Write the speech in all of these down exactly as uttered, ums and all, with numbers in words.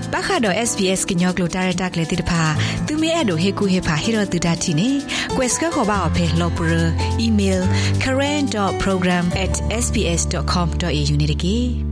Bakado S B S ကညောကလိုတာရတာကလေးတိတဖာသူမဲအဲ့တို့ဟေကူဟေဖာဟေရတူတာတီနေ quest ခေါ်ပါအဖေလော်ပရ email current dot program at s b s dot com dot a u နေတကေ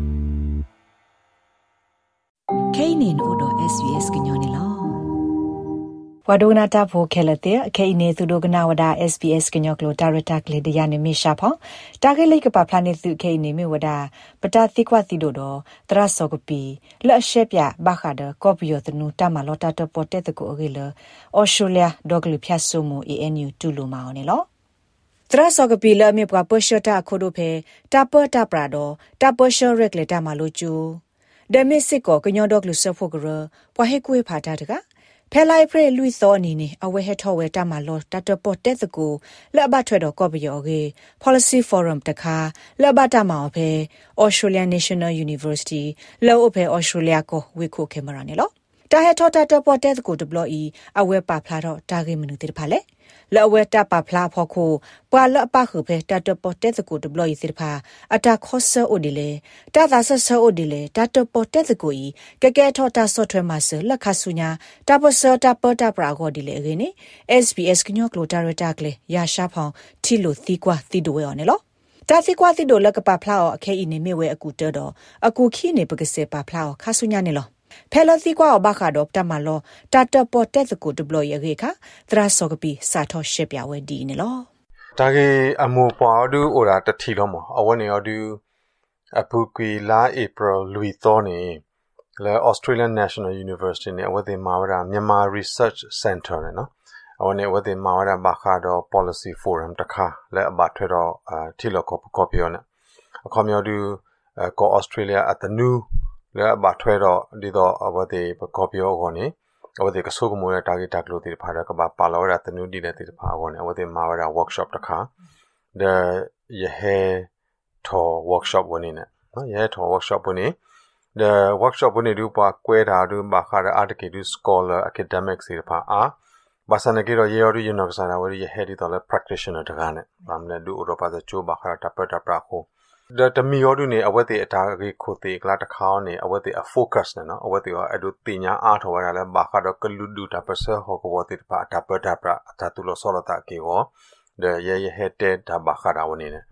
kainin odo S B S ကညောနေလောဝဒနာတာဖိုခဲလတဲ့ခေနေသူဒိုကနာဝဒါ S B S ကညောကလိုတာရတာကလေးတရနေမိရှာဖောင်းတာဂက်လိကပပလာနေသူခေနေမိဝဒါပတာတိကွာတိဒိုတော့တရဆောကပီလက်ရှက်ပြဘခါဒကောပီယတနူတမလောတာတပေါ်တဲ့တကိုအဂေလအော်စတြေးလျဒေါကလဖြတ်ဆုမူ A N U တူလိုမာအောင်နေလောတရဆောကပီလမြေပွားပရှတာခိုဒိုဖေတာပတာပရာဒိုတာပရှရက်လက်တာမလိုကျူဒမစ်စစ်ကိုကညောဒေါကလဆဖို့ကရပွားဟေကွေဖာတာတကဖဲလိုက်ဖရဲလူသောအနေနဲ့အဝဲဟထောဝဲတမလောတတပေါ်တဲ့တကူလက်ဘထွဲတော့ကော့ပယောကေ policy forum တခါလက်ဘတမောဖဲ Australian National University လောအဖဲ Australia ကိုဝေခုကေမရာနေလောတာဟထောတတပေါ်တဲ့တကူ deploy အဝဲပါဖလာတော့တာဂေမနုတိဖာလေလောဝဲတပါဖလာဖို့ခုပွာလပခုဖဲတတပေါ်တဲ့တကူ deploy စစ်ဖာအတာခောဆအိုဒီလေတာသာဆဆအိုဒီလေတတပေါ်တဲ့တကူဤကကဲထောတာဆော့ထွဲမှာဆလက်ခဆုညာတပစတပတပရာဂောဒီလေရင်းနေ S B S ကညောကလိုတာရတာကလေရရှာဖောင်းထီလိုသီကွာသီဒိုဝဲအောင်နော်တာသီကွာသီဒိုလက်ကပဖလာအခဲဤနေမြဝဲအကူတဲတော့အကူခီနေပကစေပါဖလာခဆုညာနေလောဖဲလသီကွာဘခါတော့တမလောတတပေါ်တဲ့ကူ deploy ရခေခသရဆောကပီစာထောရှက်ပြဝဲဒီနေလောတာကေအမိုပွားဒူအိုရာတထီလောမအဝနေရဒူအပူကွေလာဧပြီလူီသောနေလဲ Australian National University နဲ့ဝတ်တင်မာဝရာမြန်မာ Research Center နဲ့နော်အဝနေဝတ်တင်မာဝရာဘခါတော့ Policy Forum တခါလဲအဘထွဲတော့ထီလောကောကောပြောနေအခမျောဒူကော Australia at the newလဲအဘထွဲတော့ဒီတော့အဝတေကောပြောကောနေအဝတေကဆုကမိုးရတာဂီတာကလိုတီဖာရကဘာပါလောရတနူဒီလေတီဖာကောနေအဝတေမာဝရာ workshop တခါ the ယဟဲထော workshop ဝင်နေနော်ယဟဲထော workshop ဝင်နေ the workshop ဝင်နေဒူပါကွဲတာဒူဘာခါရ article ဒူ scholar academics တီဖာအာဘာစနကေရောရေရောဒူယနောကစားဝရီယဟဲဒီတော့လေ practitioner တကားနဲ့ဗမ်းလေဒူဥရောပဇချိုဘာခါတာပတာပရာခိုဒါတမီယောဒူနေအဝတ်တေအတာကေခိုတေကလာတခေါနေအဝတ်တေအ focus နဲ့နော်အဝတ်တေရောအဲ့ဒူတင်ညာအားထော်ရလဲဘာခါတော့ကလူဒူတာပစဟောကဝတိပါတာပတာပရာအတာတူလောဆောလတာကေရောthe ye ye hete da bakhara woni ne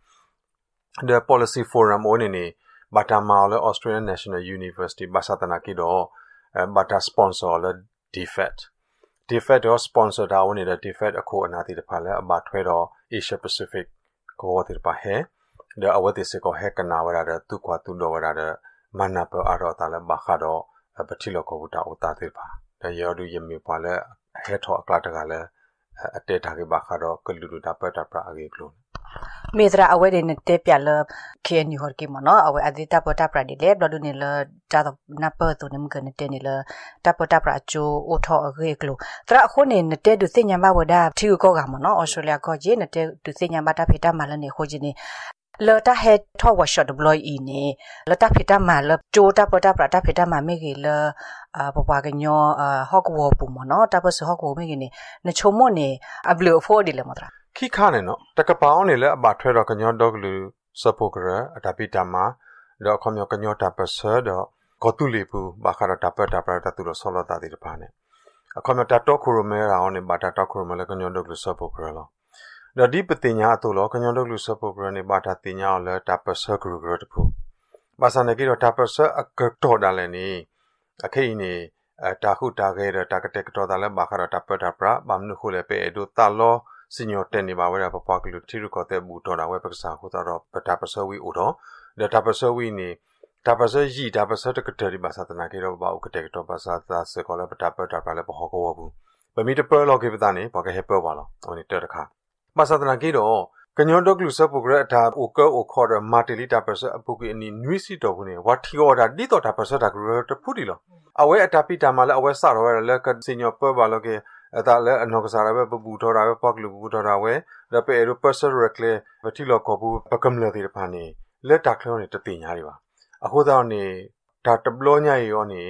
the policy forum woni ne bata ma le Australian National University basatana ki do bata sponsor le defect defect do sponsor da woni the defect akho anati de pha le aba thwe do Asia Pacific ko ti pa he the awati se ko he kana wara da tu kwa tu do wara da mana pa aro ta le bakha do bathilo ko buta uta ti pa the yodu yemi pa le he tho akla ta ga leအတဲတာကေဘာခါတော့ကလူလူတာပတ်တာပရာအကေကလုံးမေတရာအဝဲတဲ့တဲ့ပြလခေနီဟော်ကေမနော်အဝဲအဒီတာပတာပရာဒီလေဘလဒုနေလတာနပတူနမကနေတဲ့နေလတာပတာပရာချိုအိုထောအကေကလုံးတရာခုနေနေတဲ့ဒုစညာမဝဒါထီကိုကမနော်အော်စတြေးလျကကြီးနေတဲ့ဒုစညာမတာဖေတာမလနေခိုကြီးနေလောတာဟက်ထောဝါရှော့ဒဘလိုအီနေလောတာဖေတာမလချိုတာပတာပရာတာဖေတာမမေကေလအပပကညောဟော့ကဝပူမနော်တာပစဟော့ကဝမေကေနေနချုံမနေအဘလိုဖိုဒီလေမတရာခိခါနေနော်တကပောင်းနေလဲအဘထွဲတော့ကညောဒေါကလူစပုကရအတာပိတမတော့ခမျောကညောတာပစတော့ဂောတုလီပူဘာခရတာပတာပတာတူလို့ဆောလတာဒီတပါနေအခမျောတာတော့ခရမဲရာအောင်နေဘာတာတော့ခရမဲလဲကညောဒေါကလူစပုကရလောဒါဒီပတင်ညာအတူလောကညောဒေါကလူစပုကရနေဘာတာတင်ညာလဲတာပစဂရုဂရတပူဘာစနေကေတော့တာပစအကတော်ဒါလည်းနေအခင်းနေတာခုတာခဲတာကတက်တော်တာလည်းဘာခရတာပတာပရာဘာမနုခုလည်းပဲဒိုတာလောစညောတက်နေပါဝဲပပကလူတီရကောတဲ့ဘူတော်တာဝဲပက္ကစားခုတော့ပတာပစဝီဥတော်ဒါတာပစဝီနေတာပစရီတာပစတကတရီဘာသာတနာကေတော့ဘာဥကတက်တော်ဘာသာသာစကောလည်းပတာပတာပရာလည်းဘောကောဘူးဗမီတပလောကေပတာနေဘာကဟေပပါလောဟိုနေတက်တခါဘာသာတနာကေတော့ကညောဒေါကလူစပုဂရအတာအိုကောအိုခေါ်ရမာတီလီတာပစအပုကိအနီနွီစီတော်ဘူးနေဝါထီအော်ဒါဒီတော်တာပစတာဂရတဖူဒီလောအဝဲအတာပိတာမလည်းအဝဲစတော့ရလက်ကစညောပပါလောကေအတာလည်းအနောကစားရပဲပူထော်တာပဲပောက်လူပူထော်တာဝဲဒါပေရိုပစရကလေဗတိလောကောဘူးပကမလတိဖာနေလက်တာခလုံးနေတတိညာတွေပါအခုတော့နေဒါတဘလောညာရောနေ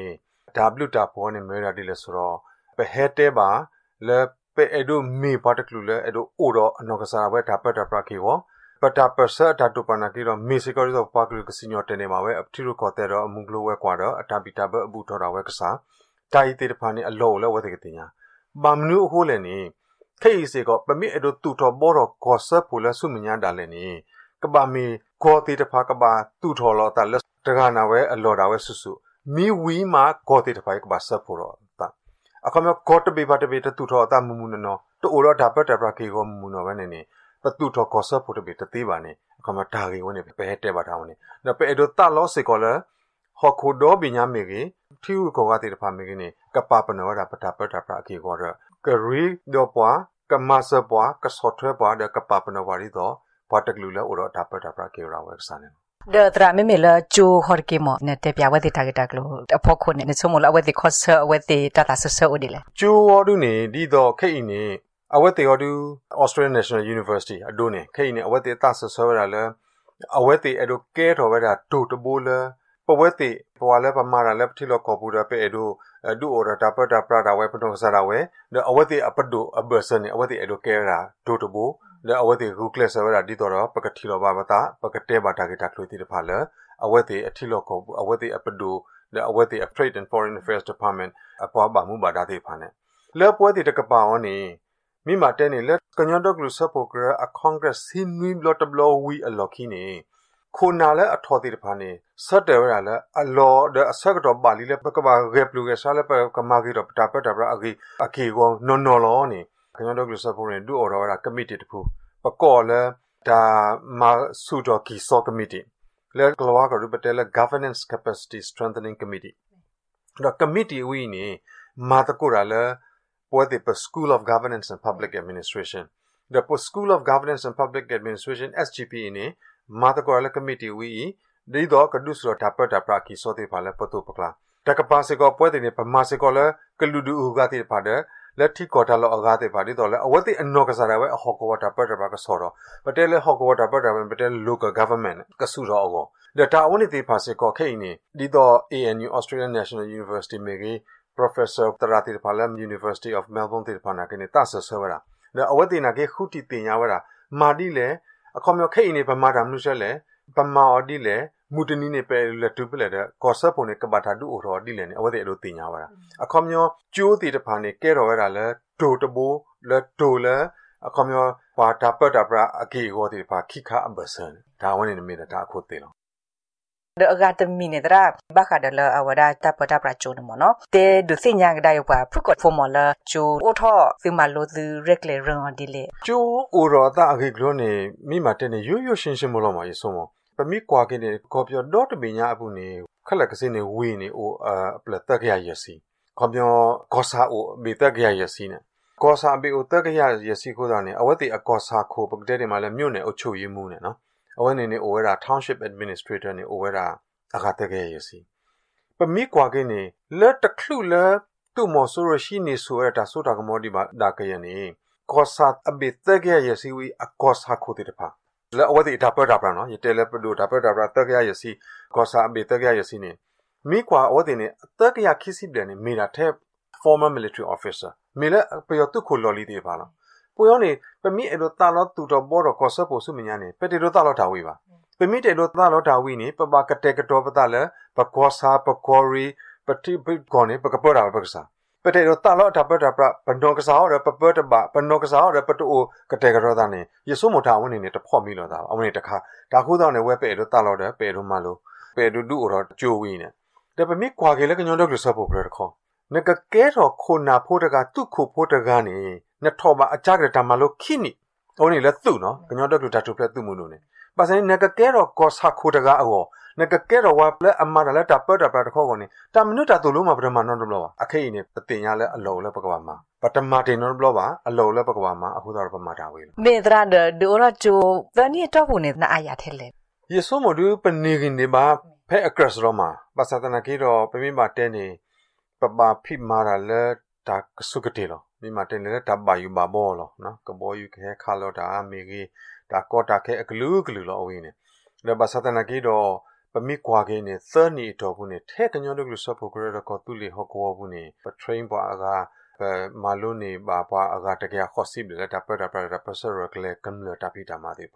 W တာပေါ်နေမဲရာဒီလဲဆိုတော့ပဲဟဲတဲပါလဲပဲအဲ့ဒိုမေပါတကလူလဲအဲ့ဒိုအိုတော့အနောကစားပဲဒါပတ်တာပရာကေဝပ pata persa tatu panakiro misikori do pakru kasinyo tene mawe aptiru kotero amunglo we kwado atapita ba abu thora we kasa tai te phani allo le we de tinya bamnu ho le ni khei se ko pami edo tu tho boro kosa pula sumnya dale ni kabami ko te pha kaba tu tho lo ta le taga na we allo da we susu mi wi ma ko te pha kaba sa puro ta akama ko te be ba te be tu tho ta mumu no to oro da pa ta pra ke ko mumu no we ne niปตุทอคอสพุทธเบตตีบานี่คำว่าทากีวันนี้ไปให้เตบาทาวนี่แล้วไปเอดูตาล้อสิกอลฮอคูโดบิญญาเมกีที่อุกกาติตพาเมกีนี่กับปาปนวดาปตาปตาปรากีกอรกรีดอปัวกับมาสปัวกับสอดเทปัวเดกับปาปนวาริโตปาตกลุละอุรตาปตาปรากีราเวกสันเดตราไม่มีละจูฮอร์กิมอเนี่ยเตปยาวัติทากิตากโลพอคนเนี่ยสมมุติละวัติคอสเซอร์วัติตาตาเซอร์อุดิเลยจูวอดูนี่ดีดอแค่อีนี่อวัตติอดู Australian National University อดูเนี่ยแค่นี้อวัตติตัดสอบอะไรเลยอวัตติอดูเกตเอาไว้ได้ดูตบูเลยปวัตติปวาเลปมาราเลปที่เราขอพูดไปอดูดูโอระดับประดับประดับไว้เป็นองศาเอาไว้เดี๋ยวอวัตติอปดูอเบอร์สันเนี่ยอวัตติอดูเกราดูตบูเดี๋ยวอวัตติกูเคลสเอาไว้ได้ดีตัวเราปกติเราบ้าบ้าตาปกติบ้าตากิตักลุยที่ผ่านเลยอวัตติที่เราขออวัตติอปดูเดี๋ยวอวัตติ Trade and Foreign Affairs Department อปอบ้ามุบาดาที่ผ่านเนี่ยแล้วปวัตติตะกบ้าวันนี้มีมาเตนี่เลกันยอดกลุสปกระอะคอนเกรสซินุยบลอตบลอวีอลอคีนี่คูนาเลอทอติตพานี่สัตเดวราเลอลอเดอสักดอบาลีเลปกบาเรปลูเกซาเลปกมากิรปตาปตาบราอกีอกีโกนอนอลอนี่กันยอดกลุสปกระดูออรากมิติตพูปกอเลดามาสูดอกีซอกมิติเลกลวากรุปเตเล Governance Capacity Strengthening Committee ดอกมิติวีนี่มาตะกุราเลwhat the School of Governance and Public Administration. The School of Governance and Public Administration S G P ne Matakola Committee we di do kadusro tapper tapraki sote pala patu pakla. Takapasiko pwede ni pamasikola kaludu ugati pada leti kota lo agate padi dole awati anokasarawe hokwa tapper tapaka soro. Patele hokwa tapper tapper patele local government kasuro ogo. The taoni ti pasiko kaini di do A N U Australian National University megi Professor Tarati Palam University of Melbourne Tirpana kene tasa sawara the awati na ke khuti tinya wara madi le akhomyo khei ni pama damnu she le pama odi le mutani ne pe le tu ple de kosa pone kabata du oro di le ne awati ado tinya wara akhomyo chu ti tapha ne ke ro wara le do tabo le do le akhomyo pa ta pa ta pra agi go ti pa khikha ambasan da wani ne me da akho te lo the agatami ne dra bakadala awada tapata pracho no no te du sinya gda yopa phukot formula chu otho simalo du rekle ron dile chu oro ta agi glo ne mi ma te ne yu yu shin shin mo lo ma yeso mo pa mi kwa ke ne ko pyo dot me nya abu ne khala kase ne wi ne o apla ta kya yesi ko pyo kosa o be ta kya yesi ne kosa be o ta kya yesi ko da ne awati akosa kho pagde de ma le myo ne o chu yi mu ne no awani ne owera township administrator ne owera agate ge yesi pami kwa ge ne le takhlu le tu mo so ro shi ne so ta so ta gmo di ba da ke ye ne kosa abe ta ge yesi wi akosa kho ti ta pha le awati ta pa da pra no ye te le pdu ta pa da pra ta ge yesi kosa abe ta ge yesi ne mi kwa awati ne ta ge ya khisi de ne me da the former military officer me le pe yo tu kho lo li de ba la po yo ne pami e do ta lo tu do bo ro kosa po su me nya ne pe te do ta lo ta wi ba pe mi te do ta lo ta wi ni pa ba ka te ka to pa ta le pa kosa pa kori pa ti pa ko ne pa ka po da pa ka sa pe te do ta lo ta pa ta pra pa no ka sa ro pa pa ta ba pa no ka sa ro pa to o ka te ka ro ta ne ye so mo ta won ne ta pho mi lo ta a won ne ta kha ta khu da ne we pe do ta lo da pe do ma lo pe do du ro jo wi ne da pe mi kwa ke le ka nyon do so po pro kho ne ka ke ro kho na pho ta ka tu kho pho ta ga ne ne tho ba a cha ka ta ma lo khi ni o ni le tu no ka nyon do ta tu phle tu mu no ne ba sa ne ka ke ro ko sa kho ta ga a ne ka ke ro wa ple amma da le ta pa ta pa ta kho ko ni ta minu ta tu lo ma pa ma no lo ba a khai ni tin ya le a lo le pa ka ba ma pa ta ma tin no lo ba a lo le pa ka ba ma a khu da pa ma ta we me dra de do ra jo ba ni to hu ne na aya the le ye so mo du pa ni gi ni ba phe across ro ma ba sa ta na ki ro pa mi ma te ni pa ba phi ma ra le ta su ka te lo mi ma te le ta ba yu ba bo lo no ka bo yu ke kha lo da me gi ta ko ta ke a glu glu lo we ni le ba sa ta na ki ro pa mi kwa ge ni third ni to bu ni the ka nyo do glu so po ko ro ko tu li ho ko bu ni pa train ba ga pa ma lo ni ba ba ga ta ke kho si le ta pa ta pa ta pa so ro kle kam le ta pi ta ma de pa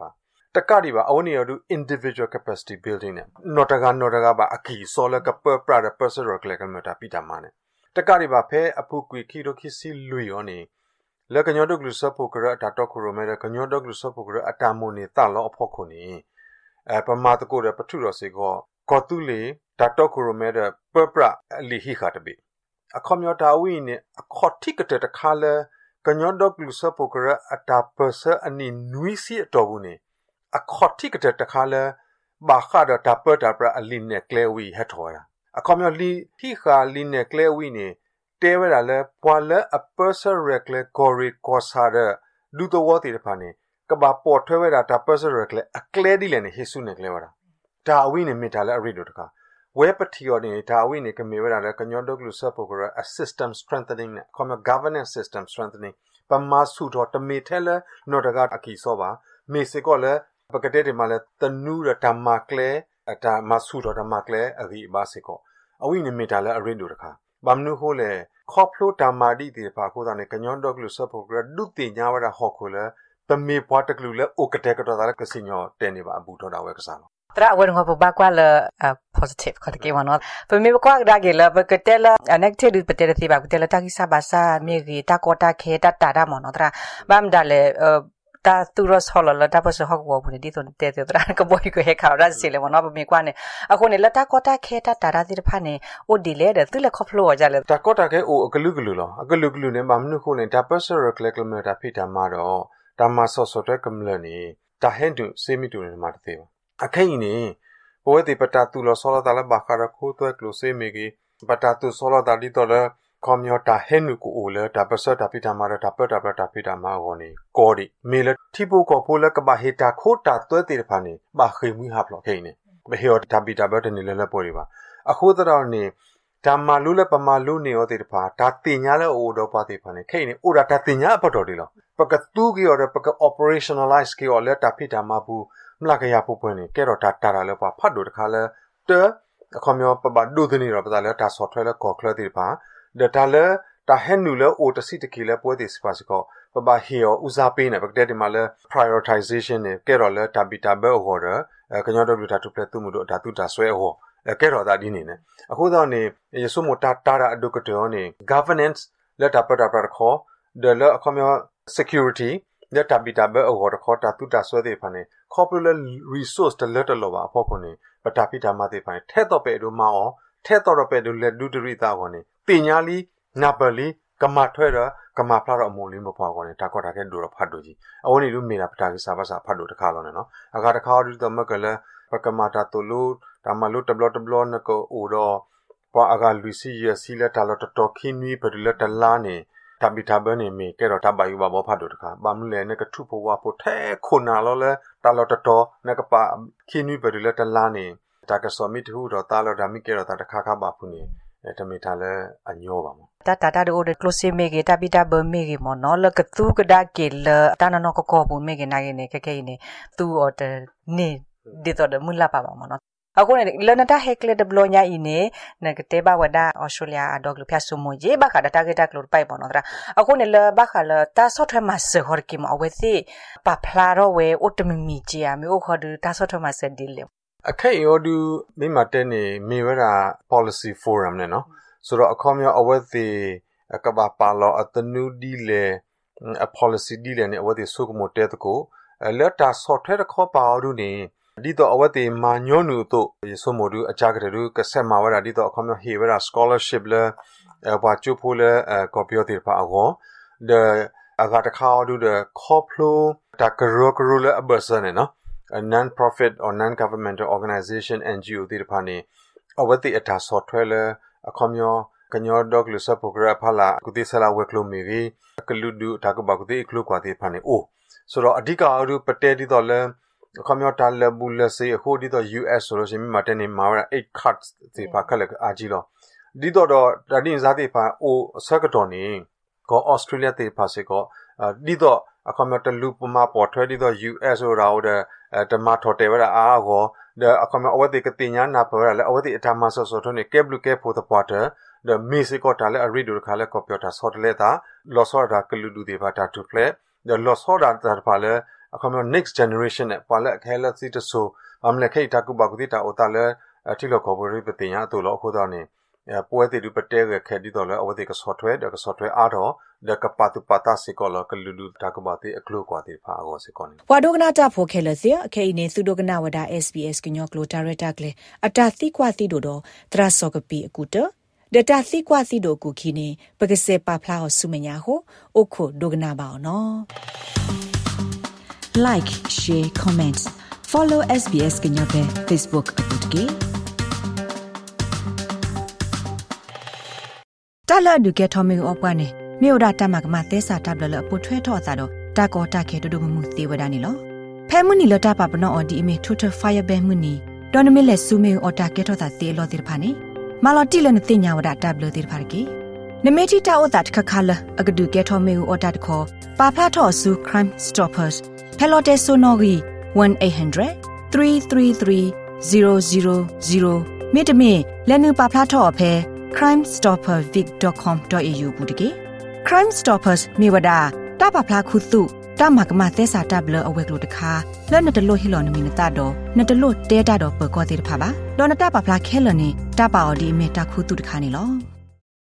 တကရီပါအဝနေရတူ individual capacity building နဲ့နော်တကနော်တကပါအကီဆောလကပပရပစရကလကမတာပိတမနဲ့တကရီပါဖဲအဖုကွေခီဒိုခီစီလူယောနေလကညောဒဂလူဆပ်ပိုကရတာတော့ခရိုမဲကညောဒဂလူဆပ်ပိုကရအတာမိုနေတာလောအဖို့ခုနေအပမာတကိုရပထုတော်စေကောကောတူလေတာတော့ခရိုမဲပပရအလီဟီခတ်ပိအခေါမျောတာဝီနေအခေါတိကတဲ့တခါလဲကညောဒဂလူဆပ်ပိုကရအတာပစအနီနွီစီအတော်ဘူးနေအခေါတိကတဲ့တခါလဲဘာခါဒတာပတာပရအလီနဲ့ကလေဝီဟထော်ရာအခေါမျောလီဟီခါလီနဲ့ကလေဝီနေတဲဝရလဲပွာလဲအပစရက်လေဂိုရီကောဆာဒဒူတဝတီတဖာနေကဘာပေါ်ထွဲဝရတာပစရက်လေအကလဲဒီလည်းနေဟေဆုနဲ့ကလဲဝရဒါအဝိနေမိတာလဲအရိဒိုတခါဝဲပတီယောနေဒါအဝိနေကမေဝရလဲကညောဒဂလူဆပ်ပိုကရအ system strengthening နဲ့ခေါမ governance system strengthening ပမာစုတော်တမေထဲလဲနော်တကအကီစောပါမေစကောလဲပကတဲ့ဒီမှာလဲတနူရတမကလဲအတာမဆုတော်တမကလဲအဂီဘာစကောအဝိနေမိတာလဲအရိဒိုတခါဘာမနုဟိုလေခေါပလိုတာမာဒီဒီပါခိုးတာနေကညွန်ဒေါကလူဆပ်ဖို့ကဒုတိညာဝရဟော်ခိုလေပမေပွားတကလူလေအိုကတဲ့ကတော့ဒါကစညောတဲနေပါအဘူထော်တာဝဲကစားလို့တရာဝင်ဟောပဘာကွာလ positive ခတ်ကေမနောပမေကွာဒါကေလပကတဲ့လ negative ပတဲ့တိပါကတဲ့လတာကိစဘာစာမေဂီတာကောတာခေတတာဒါမနောတရာဘမ်ဒါလေတာသူရဆောလလတာပစဟောက်ဝဘူးဒီတုန်တဲ့တဲ့တရာကဘောီကိုဟဲခါရစီလေမနောပမေကွာနေအခုနေလတာကောတာခေတတာဒါဒီဖာနေအိုဒီလေတဲ့သူလေခေါဖလိုကြလေတာကောတာကေအိုအကလူကလူလောအကလူကလူနေမမနုခိုနေတာပစရကလကလမတာဖိတာမာတော့တာမဆော့ဆော့တဲ့ကမလနေတာဟန်တူစေမီတူနေမှာတဲ့အခင်းနေဘဝတိပတာတူလောဆောလာတာလဘာခါရခိုတွဲကလိုစေမီကြီးပတာတူဆောလာတာဒီတော့လေကွန်မြူတာဟန်နုကိုအိုလေတာပစတာဖိတာမာတာပတာပတာဖိတာမာဟောနေကောဒီမေလတိပိုကောဖိုလကဘာဟေတာခိုတာတွဲတေဖာနေဘာခေမီဟာဖလောခိနေဘဟေောတာပိတာဘတ်နေလဲလဲပေါ်ရီပါအခုတော့နေဒါမာလူလဲပမာလူနေရောတေဖာဒါတင်ညာလဲအိုတော့ပါတေဖာနေခိနေအိုဒါတာတင်ညာအဖတော်ဒီလောပကတူကီရောပက operationalize ကီရောလဲတာဖိတာမာဘူးမလာကရဖို့ပွင့်နေကဲတော့တာတာလဲပါဖတ်တို့တခါလဲတဲအခမျောပပဒုသနေရောပဒါလဲတာ software လဲကော်ကလတေဖာဒါလဲတာဟန်နူလဲအိုတစီတကီလဲပွဲတေစပါစကောပပဟေောဦးစားပေးနေပကတဲ့ဒီမှာလဲ prioritization နဲ့ကဲတော့လဲတာပီတာဘဲဟောတယ်ကညောတော့လူတာတူပလက်သူမှုတို့ဓာတုတာဆွဲဟောကဲတော့ဒါဒီနေနဲ့အခုတော့နေရဆုမတာတာအဒုကတောနေ governance လက်တာပတာပတာခေါ်တယ်လဲအခမျော security လက်တာပီတာဘဲဟောတယ်ခေါ်တာတူတာဆွဲတဲ့ဖာနေ corporate resource တလက်တလောပါအဖို့ကိုနေပတာပီတာမတဲ့ဖာထဲတော့ပဲတို့မအောင်ထဲတော့ပဲတို့လက်ဒုတရိတာကိုနေတင်ညာလီနပလီကမထွဲရကမဖလာတော့အမုံလေးမဖွာကောနေတာကောတာကဲဒူရဖတ်တို့ကြီးအဝနေလူမေတာပတာကိစာပါစာဖတ်တို့တခါလုံးနေနော်အကာတခါတို့တော့မကလည်းပကမာတာတူလူဒါမလူတဘလတဘလနကိုအိုတော့ပွာအကလူစီရစီလက်တာတော့တော်ခင်းနီးပဒလက်တလာနေတပိတာဘနေမေကဲတော့တပါယူပါဘောဖတ်တို့တခါဘာမလဲနဲ့ကထုဖို့ဝါဖို့ထဲခုနာလောလဲတာလောတတော်နဲ့ကပါခင်းနီးပဒလက်တလာနေတာကစောမီတူတော့တာလောဒါမိကဲတော့တာတခါခါပါဖူနေအဲတမီတာလဲအညောပါမတာတာတာဒိုဒကလိုစီမေဂေတာပီတာဘမေဂေမနော်လကတူကဒါကေလတာနနောကကောဘူးမေဂေနာဂေနေကကေနေသူအော်တနေဒီတော့မူလာပါပါမနော်အခုနေလနတာဟက်ကလေဒဘလညာအင်းနေနကတေဘဝဒါအော်စတြေးလျအဒေါကလဖျာဆုမိုဂျေဘခါဒတာဂေတာကလိုပိုင်ပေါ်နော်တရာအခုနေလဘခါလတာဆော့ထမဆဟော်ကီမအဝဲစီပပလာရောဝဲအိုတမမီချီယာမီအိုခေါ်ဒတာဆော့ထမဆဒီလေအခက်ရောဒူမိမတဲနေမေဝရာ policy forum နဲ့နော်ဆိုတော့အခေါမျိုးအဝတ်သေးကဘာပါလောအတနူဒီလေအ policy ဒီလေနဲ့အဝတ်သေးဆုကမတဲတကိုလက်တာ software ခေါ်ပါရူနေဒီတော့အဝတ်သေးမာညွန်းနူတို့ဆုမိုဒူအချာကရူကဆက်မာဝရာဒီတော့အခေါမျိုးဟေဝရာ scholarship လေဘာချူဖိုလေကော်ပီယတိပါအော the အကတခါဒူ the ခေါပလိုတကရကရူလေအဘဆန်နော်a non-profit or non-governmental organization N G O တိဖာနေအဝတ်သေးအတာ software လေအခေါမျိုးကညောဒေါကလူဆပ်ပိုဂရဖလာကုတိဆလာဝဲကလိုမီဗီကလူဒူတာကဘကုတိကလူကွာတိဖာနေအိုဆိုတော့အဓိကအရူပတဲဒီတော့လဲအခမျောတာလဘူလစေဟိုဒီတော့ U S ဆိုလို့ရှိရင်မတနေမှာeight cards ဒီဖာခက်လက်အာကြီးတော့ဒီတော့တော့ဒါတင်စားတိဖာအိုဆက်ကတော်နေကော Australia တိဖာစေကောဒီတော့အခမျောတလူပမာပေါ်ထွဲဒီတော့ U S ဆိုတာဟိုတဲ့တမထော်တယ်ဝရအားကောအခမျောအဝတ်တိကတင်ညာနာပေါ်ရလဲအဝတ်တိအထာမဆော့ဆော့ထွန်းနေကဲဘလူကဲဖို့တဲ့ပေါ်တဲ့the Mexico tale a read to kale computer sort leta losorda kuludu de bata to play the losorda that pale အခါမှာ next generation နဲ့ပါလက်ခဲလက်စီတဆိုအမလက်ခိတာကုဘကုတိတာအိုတာလဲအထီလောခေါ်ပေါ်ရိပတင်ရတူလောခုတော့နေပွဲတီလူပတဲရခဲဒီတော့လဲအဝတိက software က software အားတော့ဒကပတူပတာစီကောလကလူလူတာကဘာတိအကလုကွာတိဖာအောစီကောနေဝါဒိုကနာတာဖိုခဲလစီအခဲနေသုဒိုကနာဝဒါ S B S ကညောကလိုတာရတာကလေအတာတိကွာတိတို့တော့တရဆောကပီအကူတဒတာတိကွာတိတို့ကူခီနေပကစေပါဖလာဟဆုမညာဟိုအခုဒိုကနာပါအောင်နော် like share comment follow S B S ကညောပဲ Facebook အပုတ်ကေတလာဒုကေထမီအော့ပွားနေမြို့ဒါတမကမသဲစာတပ်လလပုထွဲထော့စာတော့တာကောတာခဲတူတူမမှုသေးဝဒနေလောဖဲမှုနီလတာပပနောအော်ဒီအမီထူထဖိုင်ဘဲမှုနီဒေါ်နမီလက်ဆူမီအော်တာကေထော့စာသေးလောတိဖာနေမာလော်တီလနတင်ညာဝဒတပ်လတိဖာကေနမေတီတာအိုတာတခခလအကဒုကေထမီအော်တာတခေါ်ပါဖလာထော့ဆူ crime stoppers ဖဲလော်တေဆိုနော်ဂီone eight hundred three three three zero zero zero မြေတမီလက်နူပါဖလာထော့ဖဲcrime stopper vic dot com dot a u ဘူးတကေ crime stoppers မြေဝဒတာပဖလာခုစုတာမကမသဲစာတပ်လအဝဲကလို့တခါလဲ့နတလို့ဟီလော်နမီနတာတော့နတလို့တဲတာတော့ပကောသေးတဖာပါဒေါ်နတာပဖလာခဲလနေတာပါအော်ဒီမေတာခုတုတခါနေလော